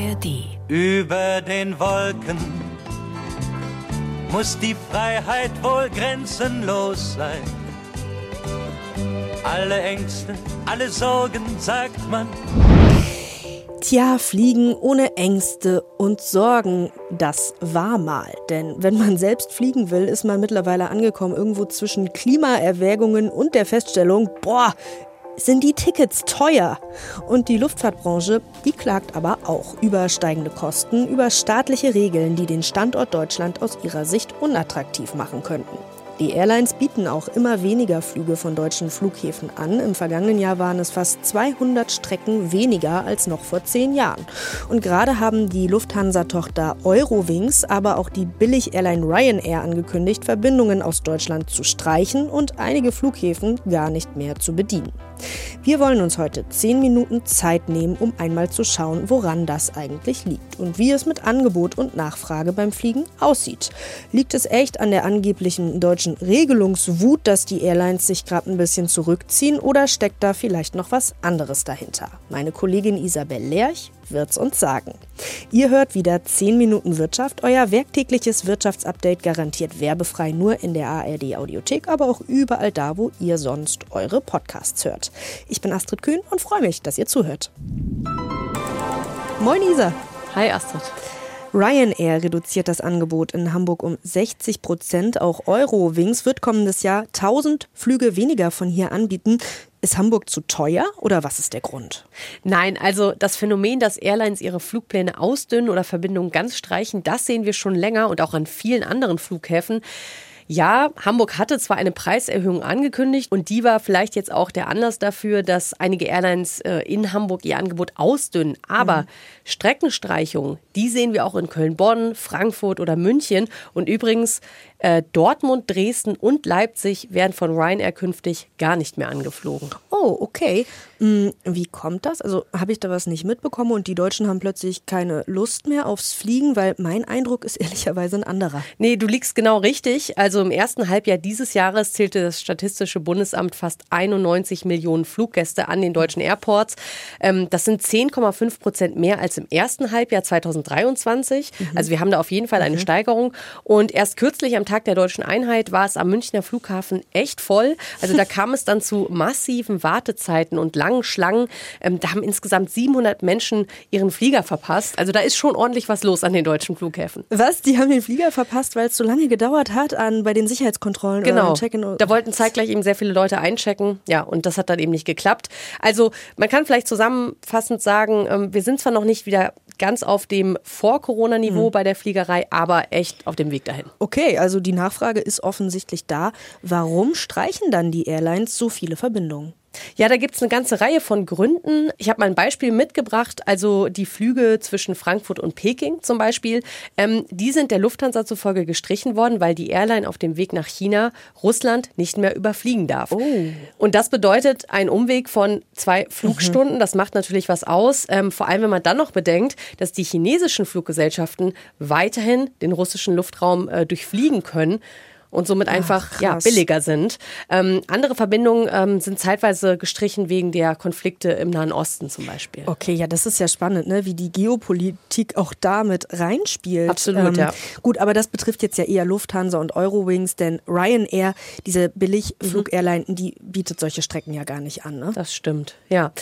ARD. Über den Wolken muss die Freiheit wohl grenzenlos sein. Alle Ängste, alle Sorgen, sagt man. Tja, Fliegen ohne Ängste und Sorgen, das war mal. Denn wenn man selbst fliegen will, ist man mittlerweile angekommen irgendwo zwischen Klimaerwägungen und der Feststellung, sind die Tickets teuer. Und die Luftfahrtbranche, die klagt aber auch über steigende Kosten, über staatliche Regeln, die den Standort Deutschland aus ihrer Sicht unattraktiv machen könnten. Die Airlines bieten auch immer weniger Flüge von deutschen Flughäfen an. Im vergangenen Jahr waren es fast 200 Strecken weniger als noch vor 10 Jahren. Und gerade haben die Lufthansa-Tochter Eurowings, aber auch die Billig-Airline Ryanair angekündigt, Verbindungen aus Deutschland zu streichen und einige Flughäfen gar nicht mehr zu bedienen. Wir wollen uns heute 10 Minuten Zeit nehmen, um einmal zu schauen, woran das eigentlich liegt und wie es mit Angebot und Nachfrage beim Fliegen aussieht. Liegt es echt an der angeblichen deutschen Regelungswut, dass die Airlines sich gerade ein bisschen zurückziehen, oder steckt da vielleicht noch was anderes dahinter? Meine Kollegin Isabel Lerch wird's uns sagen. Ihr hört wieder 10 Minuten Wirtschaft, euer werktägliches Wirtschaftsupdate, garantiert werbefrei, nur in der ARD Audiothek, aber auch überall da, wo ihr sonst eure Podcasts hört. Ich bin Astrid Kühn und freue mich, dass ihr zuhört. Moin Isa. Hi Astrid. Ryanair reduziert das Angebot in Hamburg um 60%. Auch Eurowings wird kommendes Jahr 1000 Flüge weniger von hier anbieten. Ist Hamburg zu teuer oder was ist der Grund? Nein, also das Phänomen, dass Airlines ihre Flugpläne ausdünnen oder Verbindungen ganz streichen, das sehen wir schon länger und auch an vielen anderen Flughäfen. Ja, Hamburg hatte zwar eine Preiserhöhung angekündigt und die war vielleicht jetzt auch der Anlass dafür, dass einige Airlines in Hamburg ihr Angebot ausdünnen. Aber Streckenstreichungen, die sehen wir auch in Köln, Bonn, Frankfurt oder München. Und übrigens Dortmund, Dresden und Leipzig werden von Ryanair künftig gar nicht mehr angeflogen. Oh, okay. Wie kommt das? Also habe ich da was nicht mitbekommen und die Deutschen haben plötzlich keine Lust mehr aufs Fliegen? Weil mein Eindruck ist ehrlicherweise ein anderer. Nee, du liegst genau richtig. Also im ersten Halbjahr dieses Jahres zählte das Statistische Bundesamt fast 91 Millionen Fluggäste an den deutschen Airports. Das sind 10,5% mehr als im ersten Halbjahr 2023. Also wir haben da auf jeden Fall eine Steigerung. Und erst kürzlich am Tag der Deutschen Einheit war es am Münchner Flughafen echt voll. Also da kam es dann zu massiven Wartezeiten und langen Schlangen. Da haben insgesamt 700 Menschen ihren Flieger verpasst. Also da ist schon ordentlich was los an den deutschen Flughäfen. Was? Die haben den Flieger verpasst, weil es so lange gedauert hat bei den Sicherheitskontrollen? Genau. Oder Check-in? Da wollten zeitgleich eben sehr viele Leute einchecken. Ja, und das hat dann eben nicht geklappt. Also man kann vielleicht zusammenfassend sagen, wir sind zwar noch nicht wieder ganz auf dem Vor-Corona-Niveau bei der Fliegerei, aber echt auf dem Weg dahin. Okay, also die Nachfrage ist offensichtlich da. Warum streichen dann die Airlines so viele Verbindungen? Ja, da gibt's eine ganze Reihe von Gründen. Ich habe mal ein Beispiel mitgebracht. Also die Flüge zwischen Frankfurt und Peking zum Beispiel, die sind der Lufthansa zufolge gestrichen worden, weil die Airline auf dem Weg nach China Russland nicht mehr überfliegen darf. Oh. Und das bedeutet ein Umweg von 2 Flugstunden. Das macht natürlich was aus. Vor allem, wenn man dann noch bedenkt, dass die chinesischen Fluggesellschaften weiterhin den russischen Luftraum durchfliegen können und somit einfach billiger sind. Andere Verbindungen sind zeitweise gestrichen wegen der Konflikte im Nahen Osten zum Beispiel. Okay, ja, das ist ja spannend, ne? Wie die Geopolitik auch da mit reinspielt. Absolut, ja. Gut, aber das betrifft jetzt ja eher Lufthansa und Eurowings, denn Ryanair, diese Billigflug-Airline, die bietet solche Strecken ja gar nicht an, ne? Das stimmt, ja.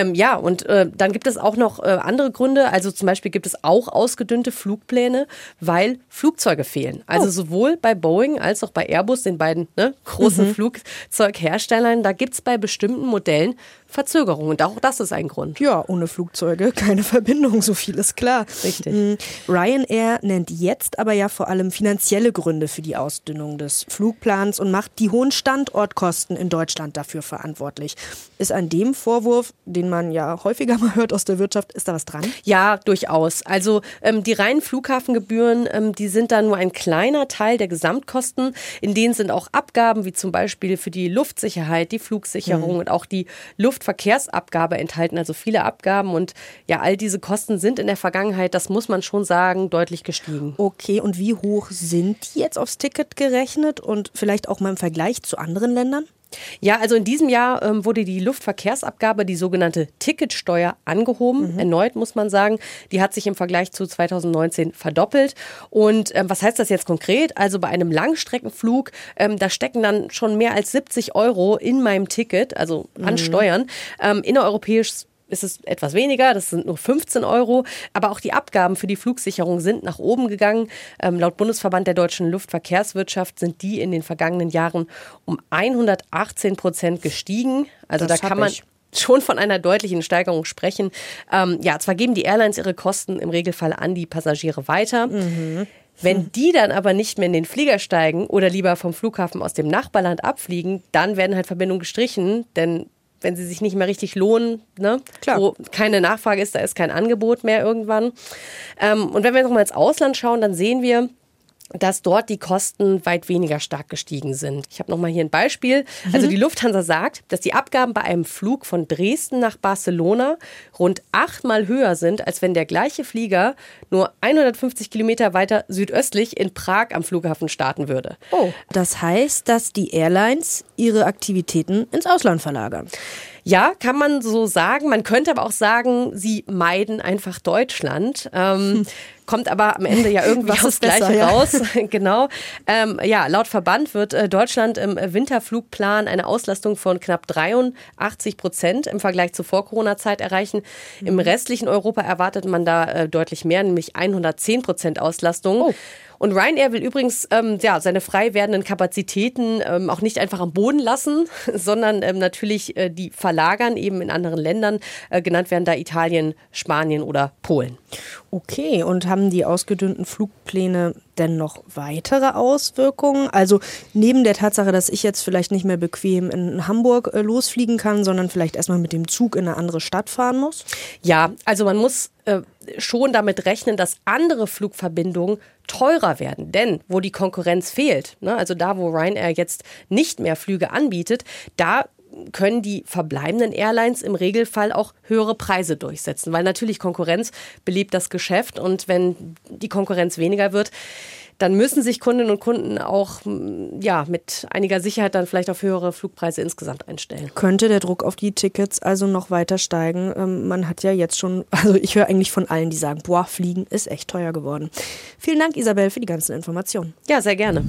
Und dann gibt es auch noch andere Gründe. Also zum Beispiel gibt es auch ausgedünnte Flugpläne, weil Flugzeuge fehlen. Also sowohl bei Boeing als auch bei Airbus, den beiden großen Flugzeugherstellern, da gibt es bei bestimmten Modellen Verzögerungen. Und auch das ist ein Grund. Ja, ohne Flugzeuge keine Verbindung, so viel ist klar. Richtig. Ryanair nennt jetzt aber ja vor allem finanzielle Gründe für die Ausdünnung des Flugplans und macht die hohen Standortkosten in Deutschland dafür verantwortlich. Ist an dem Vorwurf, den man ja häufiger mal hört aus der Wirtschaft, ist da was dran? Ja, durchaus. Also die reinen Flughafengebühren, die sind da nur ein kleiner Teil der Gesamtkosten. In denen sind auch Abgaben, wie zum Beispiel für die Luftsicherheit, die Flugsicherung und auch die Luftverkehrsabgabe enthalten, also viele Abgaben. Und ja, all diese Kosten sind in der Vergangenheit, das muss man schon sagen, deutlich gestiegen. Okay, und wie hoch sind die jetzt aufs Ticket gerechnet und vielleicht auch mal im Vergleich zu anderen Ländern? Ja, also in diesem Jahr wurde die Luftverkehrsabgabe, die sogenannte Ticketsteuer, angehoben. Erneut muss man sagen, die hat sich im Vergleich zu 2019 verdoppelt. Und was heißt das jetzt konkret? Also bei einem Langstreckenflug, da stecken dann schon mehr als 70 € in meinem Ticket, also an Steuern. Innereuropäisch ist es etwas weniger, das sind nur 15 €. Aber auch die Abgaben für die Flugsicherung sind nach oben gegangen. Laut Bundesverband der deutschen Luftverkehrswirtschaft sind die in den vergangenen Jahren um 118% gestiegen. Also da kann man schon von einer deutlichen Steigerung sprechen. Zwar geben die Airlines ihre Kosten im Regelfall an die Passagiere weiter. Wenn die dann aber nicht mehr in den Flieger steigen oder lieber vom Flughafen aus dem Nachbarland abfliegen, dann werden halt Verbindungen gestrichen, denn wenn sie sich nicht mehr richtig lohnen, ne? Klar. Wo keine Nachfrage ist, da ist kein Angebot mehr irgendwann. Und wenn wir nochmal ins Ausland schauen, dann sehen wir, dass dort die Kosten weit weniger stark gestiegen sind. Ich habe nochmal hier ein Beispiel. Also die Lufthansa sagt, dass die Abgaben bei einem Flug von Dresden nach Barcelona rund 8-mal höher sind, als wenn der gleiche Flieger nur 150 Kilometer weiter südöstlich in Prag am Flughafen starten würde. Oh, das heißt, dass die Airlines ihre Aktivitäten ins Ausland verlagern. Ja, kann man so sagen. Man könnte aber auch sagen, sie meiden einfach Deutschland. Kommt aber am Ende ja irgendwie aufs Gleiche raus. Genau. Laut Verband wird Deutschland im Winterflugplan eine Auslastung von knapp 83% im Vergleich zur Vor-Corona-Zeit erreichen. Im restlichen Europa erwartet man da deutlich mehr, nämlich 110% Auslastung. Oh. Und Ryanair will übrigens seine frei werdenden Kapazitäten auch nicht einfach am Boden lassen, sondern natürlich die verlagern eben in anderen Ländern. Genannt werden da Italien, Spanien oder Polen. Okay, und haben die ausgedünnten Flugpläne denn noch weitere Auswirkungen? Also neben der Tatsache, dass ich jetzt vielleicht nicht mehr bequem in Hamburg losfliegen kann, sondern vielleicht erstmal mit dem Zug in eine andere Stadt fahren muss? Ja, also man muss schon damit rechnen, dass andere Flugverbindungen teurer werden. Denn wo die Konkurrenz fehlt, ne, also da, wo Ryanair jetzt nicht mehr Flüge anbietet, da können die verbleibenden Airlines im Regelfall auch höhere Preise durchsetzen, weil natürlich Konkurrenz belebt das Geschäft und wenn die Konkurrenz weniger wird, dann müssen sich Kundinnen und Kunden auch mit einiger Sicherheit dann vielleicht auf höhere Flugpreise insgesamt einstellen. Könnte der Druck auf die Tickets also noch weiter steigen? Man hat ja jetzt schon, also ich höre eigentlich von allen, die sagen, Fliegen ist echt teuer geworden. Vielen Dank, Isabel, für die ganzen Informationen. Ja, sehr gerne.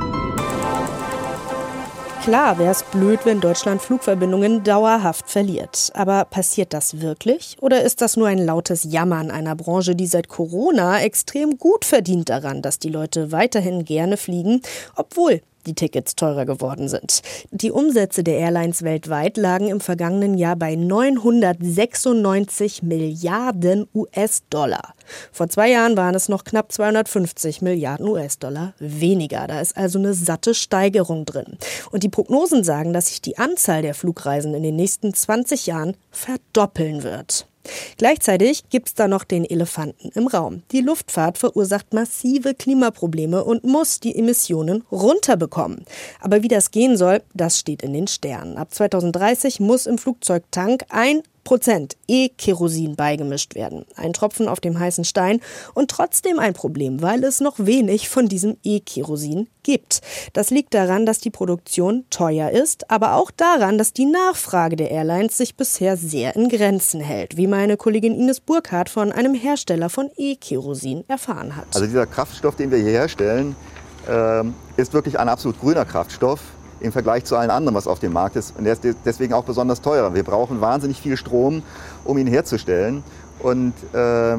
Klar wäre es blöd, wenn Deutschland Flugverbindungen dauerhaft verliert. Aber passiert das wirklich? Oder ist das nur ein lautes Jammern einer Branche, die seit Corona extrem gut verdient daran, dass die Leute weiterhin gerne fliegen, obwohl die Tickets teurer geworden sind? Die Umsätze der Airlines weltweit lagen im vergangenen Jahr bei 996 Milliarden US-Dollar. Vor 2 Jahren waren es noch knapp 250 Milliarden US-Dollar weniger. Da ist also eine satte Steigerung drin. Und die Prognosen sagen, dass sich die Anzahl der Flugreisen in den nächsten 20 Jahren verdoppeln wird. Gleichzeitig gibt es da noch den Elefanten im Raum. Die Luftfahrt verursacht massive Klimaprobleme und muss die Emissionen runterbekommen. Aber wie das gehen soll, das steht in den Sternen. Ab 2030 muss im Flugzeugtank 1% E-Kerosin beigemischt werden. Ein Tropfen auf dem heißen Stein und trotzdem ein Problem, weil es noch wenig von diesem E-Kerosin gibt. Das liegt daran, dass die Produktion teuer ist, aber auch daran, dass die Nachfrage der Airlines sich bisher sehr in Grenzen hält, wie meine Kollegin Ines Burkhardt von einem Hersteller von E-Kerosin erfahren hat. Also dieser Kraftstoff, den wir hier herstellen, ist wirklich ein absolut grüner Kraftstoff im Vergleich zu allen anderen, was auf dem Markt ist. Und der ist deswegen auch besonders teurer. Wir brauchen wahnsinnig viel Strom, um ihn herzustellen. Und für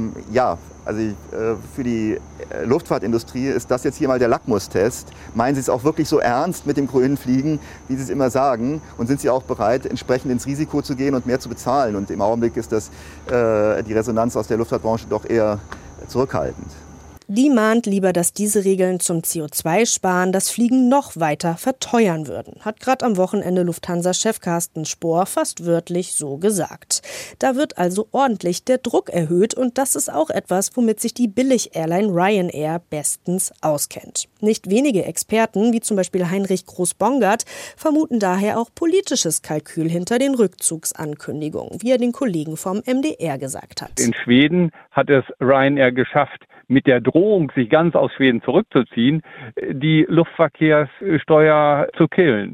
die Luftfahrtindustrie ist das jetzt hier mal der Lackmustest. Meinen Sie es auch wirklich so ernst mit dem grünen Fliegen, wie Sie es immer sagen? Und sind Sie auch bereit, entsprechend ins Risiko zu gehen und mehr zu bezahlen? Und im Augenblick ist das die Resonanz aus der Luftfahrtbranche doch eher zurückhaltend. Die mahnt lieber, dass diese Regeln zum CO2-Sparen das Fliegen noch weiter verteuern würden. Hat gerade am Wochenende Lufthansa-Chef Carsten Spohr fast wörtlich so gesagt. Da wird also ordentlich der Druck erhöht und das ist auch etwas, womit sich die Billig-Airline Ryanair bestens auskennt. Nicht wenige Experten, wie zum Beispiel Heinrich Groß-Bongard, vermuten daher auch politisches Kalkül hinter den Rückzugsankündigungen, wie er den Kollegen vom MDR gesagt hat. In Schweden hat es Ryanair geschafft, mit der Drohung, sich ganz aus Schweden zurückzuziehen, die Luftverkehrssteuer zu killen.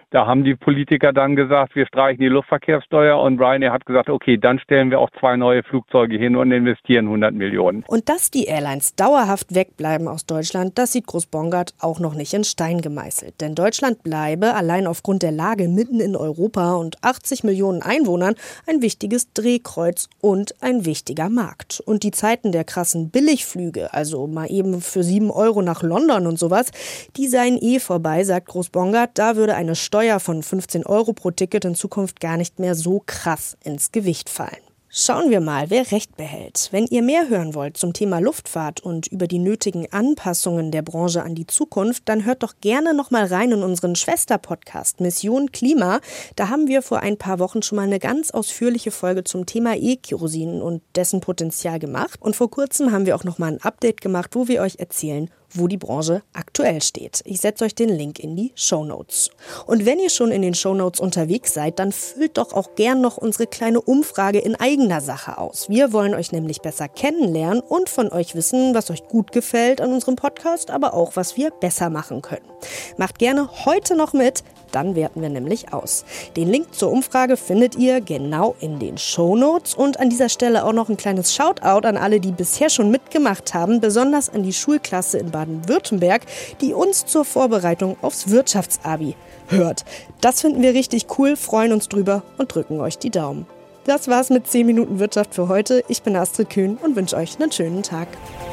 Da haben die Politiker dann gesagt, wir streichen die Luftverkehrssteuer und Ryanair hat gesagt, okay, dann stellen wir auch 2 neue Flugzeuge hin und investieren 100 Millionen. Und dass die Airlines dauerhaft wegbleiben aus Deutschland, das sieht Groß-Bongard auch noch nicht in Stein gemeißelt. Denn Deutschland bleibe allein aufgrund der Lage mitten in Europa und 80 Millionen Einwohnern ein wichtiges Drehkreuz und ein wichtiger Markt. Und die Zeiten der krassen Billigflüge, also mal eben für 7 Euro nach London und sowas, die seien vorbei, sagt Groß-Bongard. Da würde eine Steuer von 15 Euro pro Ticket in Zukunft gar nicht mehr so krass ins Gewicht fallen. Schauen wir mal, wer Recht behält. Wenn ihr mehr hören wollt zum Thema Luftfahrt und über die nötigen Anpassungen der Branche an die Zukunft, dann hört doch gerne noch mal rein in unseren Schwester-Podcast Mission Klima. Da haben wir vor ein paar Wochen schon mal eine ganz ausführliche Folge zum Thema E-Kerosin und dessen Potenzial gemacht. Und vor kurzem haben wir auch noch mal ein Update gemacht, wo wir euch erzählen, wo die Branche aktuell steht. Ich setze euch den Link in die Shownotes. Und wenn ihr schon in den Shownotes unterwegs seid, dann füllt doch auch gern noch unsere kleine Umfrage in eigener Sache aus. Wir wollen euch nämlich besser kennenlernen und von euch wissen, was euch gut gefällt an unserem Podcast, aber auch, was wir besser machen können. Macht gerne heute noch mit, dann werten wir nämlich aus. Den Link zur Umfrage findet ihr genau in den Shownotes und an dieser Stelle auch noch ein kleines Shoutout an alle, die bisher schon mitgemacht haben, besonders an die Schulklasse in Baden-Württemberg, die uns zur Vorbereitung aufs Wirtschaftsabi hört. Das finden wir richtig cool, freuen uns drüber und drücken euch die Daumen. Das war's mit 10 Minuten Wirtschaft für heute. Ich bin Astrid Kühn und wünsche euch einen schönen Tag.